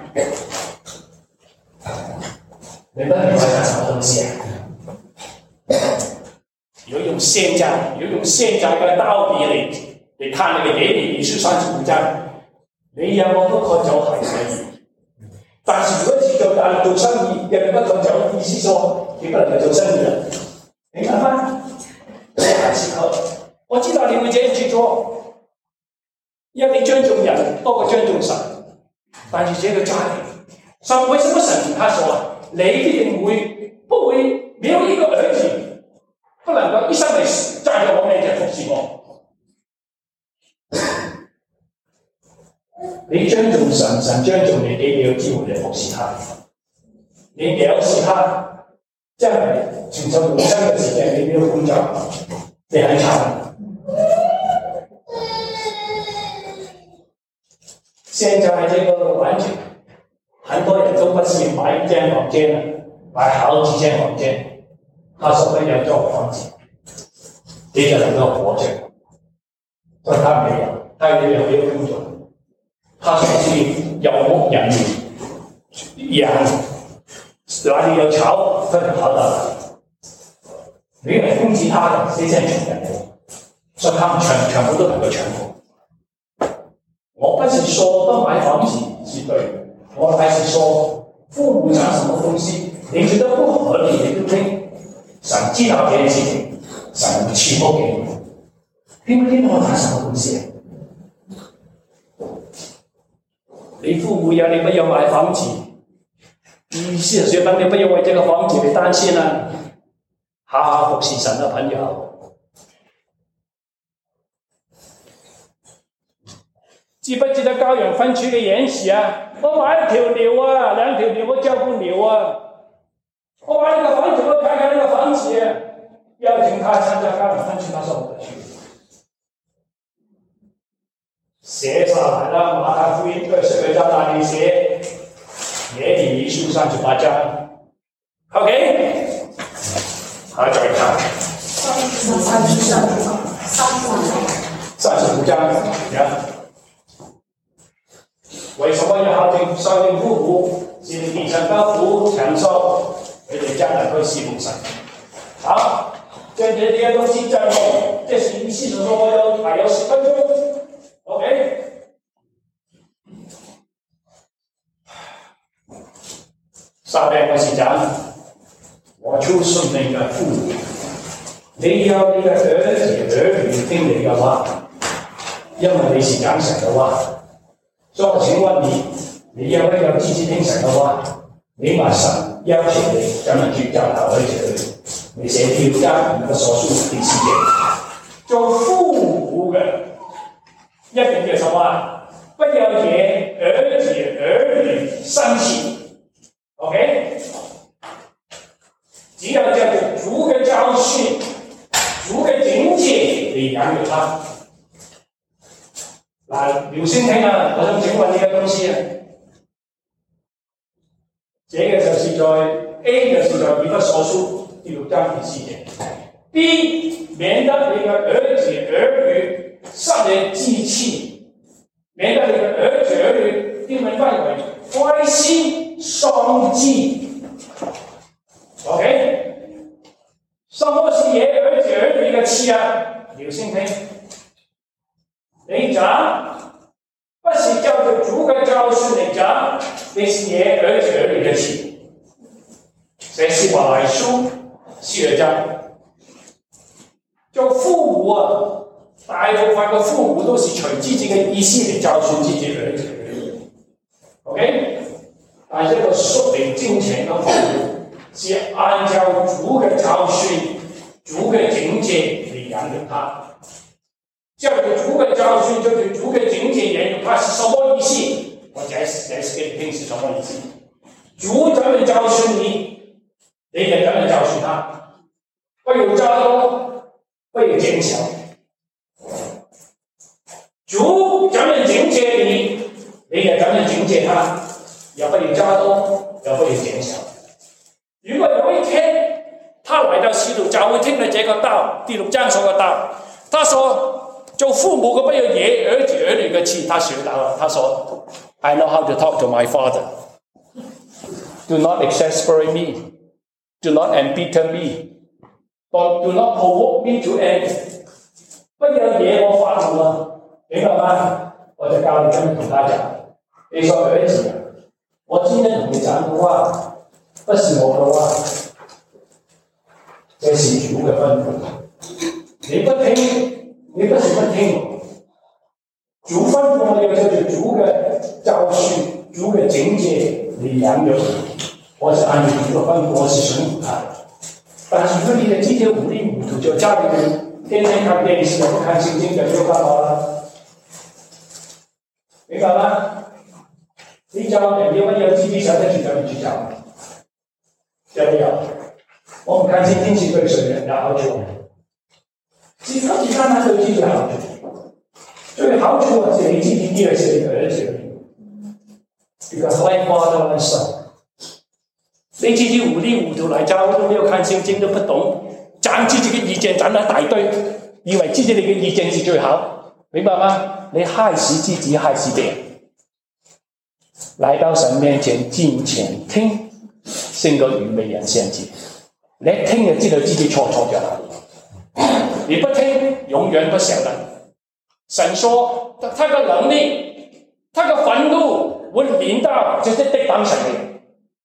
你們明白講什麼東西啊？有用現在的道理嚟看那個耶利米書35章，你有冇都喝酒還可以，但是如果是做生意，人不喝酒，意思說你不能夠做生意了，明白嗎？我還是喝，我知道你會這樣去做，因為你尊重人多過尊重神，但是這個家庭，神為什麼神同他說？你一定不會沒有一個兒子不能夠一生嚟站在我面前服侍我。你尊重神，神尊重你，給你有機會嚟服侍他。你表示他將來承受永生嘅時間，你沒有工作，你很慘。現在這個環境。很多人都不是買一間房間，買好幾間房間。他說不要做房子，你就能夠活着。但他沒有，他也沒有工作。他說是有牧人養，哪裡有草，他就跑到哪裡。沒有人攻擊他的，這些窮人，所以他們全部都能夠存活。我不是說不買房子是對的。我還是說，父母講什麼東西，你覺得不合理，你就聽。神知道這件事情，神賜福給你。聽不聽我講什麼東西？你父母要你不要買房子，意思是說你不要為這個房子你擔心啊，好好服侍神的朋友。記不記得羔羊分區嘅演示啊？我買一條牛啊，2條牛我照顧牛啊。我買那個房子，我看看那個房子，邀請他參加羔羊分區，他說我不去。寫下來了，馬太福音22章那裡寫，耶利米書38章。OK， 好，再看。35章，為什麼要孝敬父母？是你地上得福長壽，你哋將來可以侍奉神。好，將這些東西講好，這是意思是說還有10分鐘 ，OK。 下边我是讲，我就顺那个父母，你要你的儿子儿女听你的话，因为你是讲神的话。所以我请问你，你要不要积极听神的话？你把神邀请你怎么去教导儿子儿女？你写第6章以弗所书第4节，做父母的一定要什么？不要惹儿子儿女生气 ，OK？ 只要叫做主的教训、主的警戒嚟养育他。嗱，廖先聽啊，我想請問你嘅東西啊，這個就是在 A 就是在以弗所書第6章第4節 ，B 免得你嘅兒子兒女失了志氣，免得你嘅兒子兒女英文翻譯為乖心喪志 ，OK？ 什麼是惹兒子兒女嘅氣啊？廖先聽。你講，不是叫做主的教訓嚟講，你是惹兒子兒女的氣。這是希伯來書12章。做父母啊，大部分嘅父母都是隨自己嘅意思嚟教訓自己兒子兒女。OK？ 但係一個屬靈精前嘅父母，是按照主嘅教訓、主嘅警戒嚟養育他。叫做主的教訓，叫做主的警戒言語，它是什麼意思？我解釋給你聽是什麼意思。主怎麼教訓你，你也怎麼教訓他，不要加多，不要減少。主怎麼警戒你，你也怎麼警戒他，也不要加多，也不要減少。如果有一天，他來到使徒教會聽了這個道，第6章說的道，他說。做父母嘅不要惹兒子兒女嘅氣，他學到了。他說 ：I know how to talk to my father. Do not exasperate me. Do not embitter me. Do not provoke me to anger. 不要惹我發怒啊！明白嗎？我就教你咁樣同他講。你說兒子，我今天同你講嘅話，不是我嘅話，這是主嘅吩咐。你不聽。你不是不聽我，主吩咐我要照住主嘅教訓、主嘅警戒嚟養育你。我是按照主嘅吩咐，我是順服他的。但是如果你的自己糊里糊塗，就家裏面天天看電視，不看聖經，就沒有辦法啦。明白嗎？你教人哋乜嘢自己想得去就你去教，要不要？我們看聖經是對誰的好處？自己單單對自己好處，最好處是你自己第二是你的兒子。Because like father and son， 你自己糊里糊塗來教都沒有看聖經都不懂，講自己嘅意見講一大堆，以為自己你嘅意見是最好，明白嗎？你害死自己，害死別人。來到神面前敬虔聽，勝過愚昧人獻祭。你一聽就知道自己錯在哪裡。你不聽，永遠不曉得。神說，他的能力，他的憤怒會臨到這些敵擋神的人。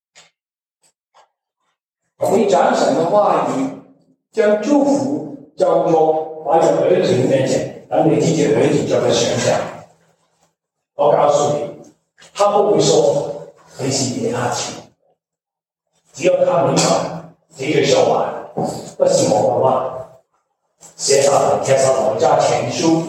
你講神的話語，將祝福交託擺在兒子面前，等你自己兒子做個想象。我告訴你，他不會說你是野他氣，只有他明白這句說話不是我的話。寫下來，帖撒羅尼迦前書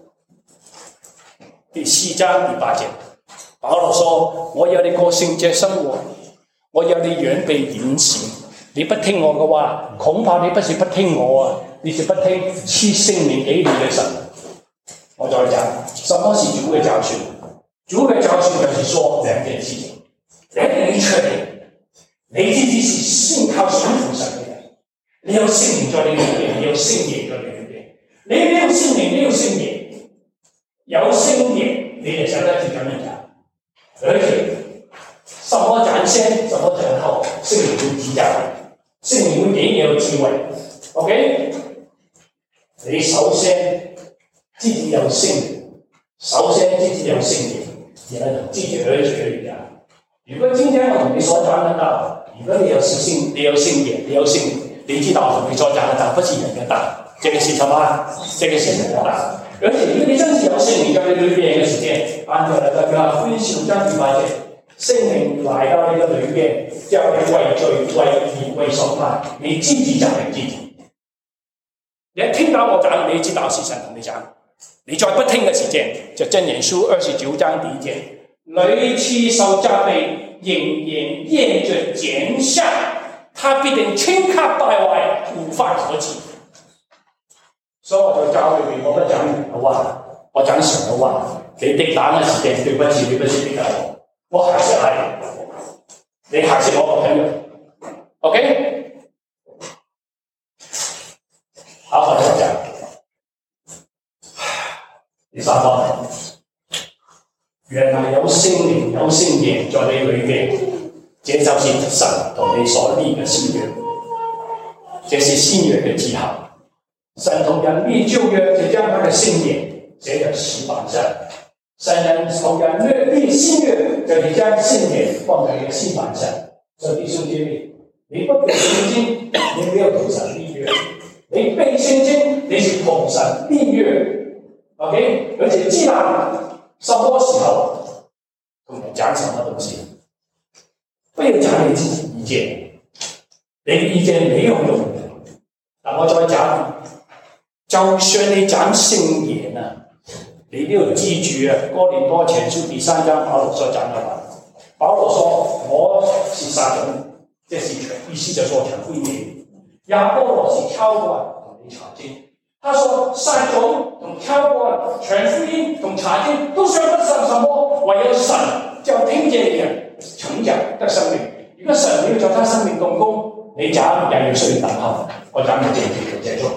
第4章第8節，保羅說：我要你過聖潔生活，我要你遠避淫邪。你不聽我嘅話，恐怕你不是不聽我啊，你是不聽賜聖靈給你嘅神。我再講，什麼是主嘅教訓？主嘅教訓就是說兩件事情，你確定你自己是信靠順服神嘅人，你有聖靈在你裏面，你有聖靈在你裏面。你沒有聖靈，沒有聖靈，有聖靈，你也曉得去怎麼講。而且什麼講先，什麼講後，聖靈會指教你，聖靈會給你有智慧。OK， 你首先自己有聖靈，首先自己有聖靈，然後同自己兒子一樣。 如果今天我同你所講嘅道，如果你有信念，你有信念，你知道我同你所講嘅道不是人嘅道，這個是什麼？這個是人嘅道。而且如果你真是有信念在你裏邊嘅時間，按照那個分享章第8節，聖靈來到你嘅裏邊，叫你為罪、為義、為審判，你自己講你自己。你一聽到我講，你知道是神同你講。你再不聽嘅時間，就箴言書29章第1節，屢次受責備，仍然沿着儉向，他必定傾刻敗壞，無法可治。所以我就教裏面，我不講人的話，我講神的話。你敵擋嘅時間，對不起，你不是敵擋我，我還是愛你，你還是我的朋友。OK， 好好地講。第3方面，原來有聖靈有聖言在你裏面，這就是神同你所立嘅新約，這是新約嘅記號。神同人立舊約，就將他的聖言寫在石板上；神同人立新約，就將聖言放在一個石板上。所以弟兄姐妹，你不讀聖經，你沒有同神立約；你背聖經，你是同神立約。OK， 而且既然什麼時候同人講什麼東西，不要講你自己意見，你的意見沒有用的。但我再講，就算你講聖言啊，你都要記住啊，哥林多前書第3章保羅所講的話。保羅說：我是撒種，這是全，意思就說全歸你；亞波羅是澆灌，同你查經。他說：撒種同澆灌、傳福音同查經都算不上什麼，唯有神叫聽見的人成長得生命。如果神沒有叫他生命動工，你講也要需要等候。我講嘅就結束。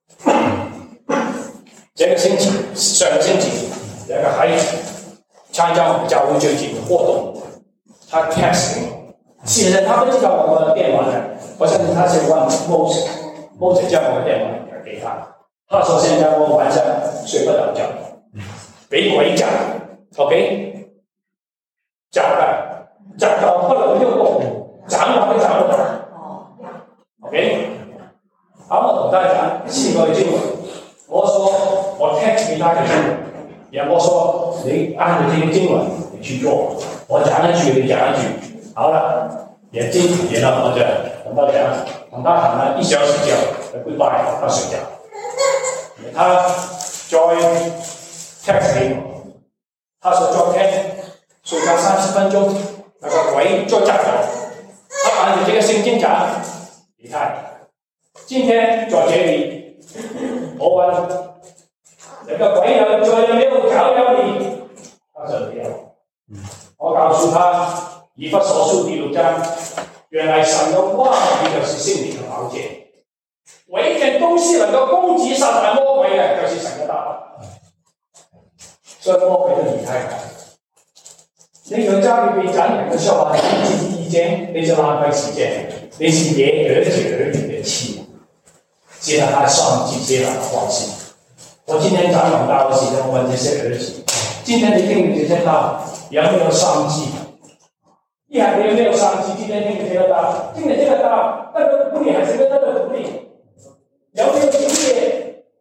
這個星期，上個星期有一個孩子參加我們教會最近的活動，他 text 我，其實他不知道我的電話的，我相信他是問 Moses 叫我的電話給他。他說現在我晚上睡不着覺，俾鬼夾 ，OK， 夾到不能喐動，斬都斬不到 ，OK。好，我同大家講4個經文，我說我 text 給他嘅經文，然後我說你按照這個經文你去做，我講一句你講一句，好了，眼睛閉了，我就同他談了1小時覺 ，goodbye， 他睡覺。他再 text 給我，他說昨天睡覺30分鐘，那個鬼再抓我，他按照這個聖經講，你看，今天在這裡，我問那個鬼有沒有搞擾你？他說沒有。我告訴他，以弗所書第6章，原來神的話語就是聖靈的寶劍。唯一件東西能夠攻擊撒旦魔鬼嘅，就是神嘅道。所以魔鬼都離開佢。你在家裏邊講人嘅說話，你自己意見，你就浪費時間，你是惹兒子兒女嘅氣，接了他上級，接了他歡喜。我今天講講道嘅時候，我問這些兒子：今天你聽這些道，有沒有商機？你還沒有商機，今天聽這個道，聽了這個道，那個徒弟還是跟那個徒弟。有沒有經驗？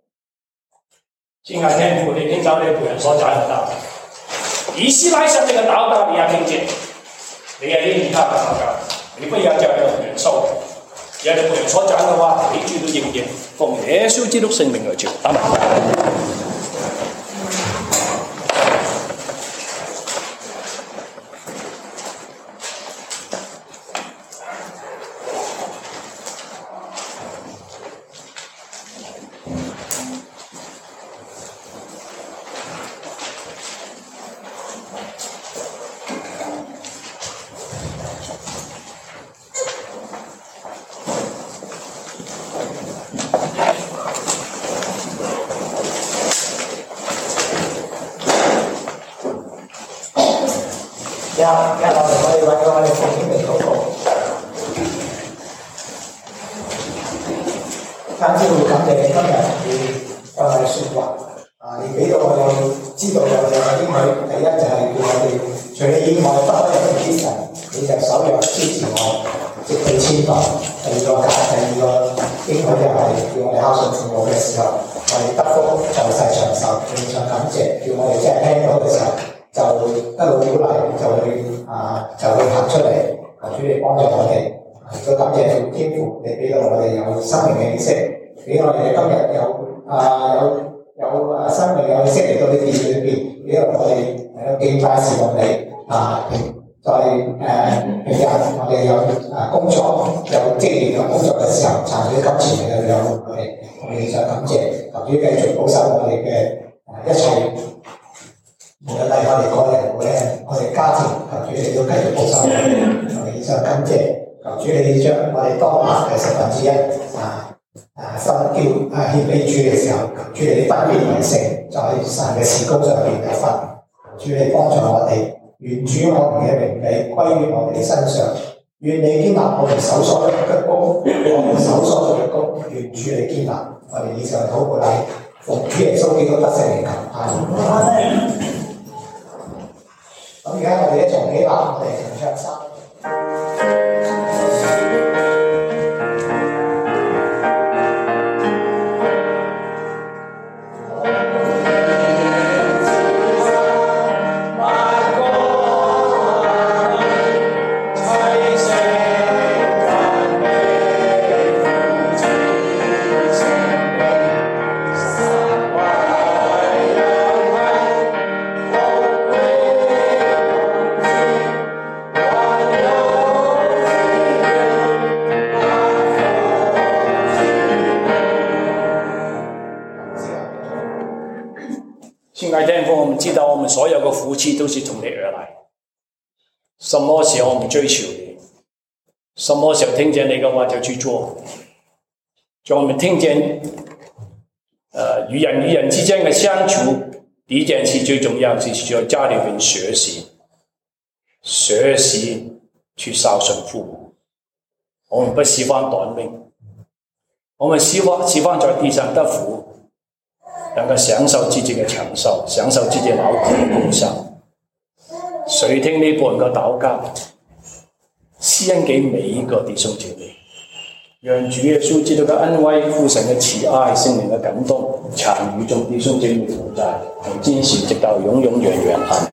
親愛的天父，你聽到你僕人所講的道，以斯拉上這個道你要聽見，你要應他的禱告，你不要叫你僕人受苦，要你僕人所講的話，每句都應驗，奉耶穌基督聖名而求，阿們。 感謝你今日你説話你俾到我有知道有應許。第一就係叫我哋除你以外不可有其他神。 時候，我哋得福在世長壽，非常感謝，叫我哋即係聽到嘅時候就一路鼓勵，就去行出嚟，求主你幫助我哋。亦都感謝主天父，你俾到我哋有生命嘅意識，俾我哋今日有生命有意識嚟到啲殿裏邊，俾我哋敬拜侍奉你在平日我哋有工作有職業嘅工作嘅時候，賺取金錢嚟到養活我哋就感謝，求主繼續保守我哋嘅一切，無論係我哋個人或者我哋家庭，求主你都繼續保守我哋就感謝。求主你將我哋當下嘅1/10心叫獻俾主嘅時候，求主你分別為聖，在神嘅事工上邊有份。求主你幫助我哋，願主我哋嘅名利歸於我哋身上，願你堅立我哋手所做嘅工，我哋手所做嘅工，願主你堅立我哋以上禱告禮，奉主耶穌基督得勝名求，阿門。咁而家我哋一齊起立，我哋同唱3。 知道我們所有的福氣都是從你而來。什麼時候我們追求你，什麼時候聽見你的話就去做。就我們聽見與人之間的相處，第一件事最重要就是在家裏面學習去孝順父母。我們不希望短命，我們希望在地上得福，能夠享受自己嘅長壽，享受自己勞苦嘅功效。垂聽呢個人嘅禱告，施恩給每一個弟兄姐妹，讓主耶穌基督嘅恩惠、父神嘅慈愛、聖靈嘅感動，常與眾弟兄姐妹同在，同堅持直到永永遠遠。